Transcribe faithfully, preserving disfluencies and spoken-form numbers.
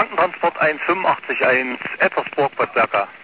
Passagiertransport eins fünf acht eins, Ettersburg, Bad Berka.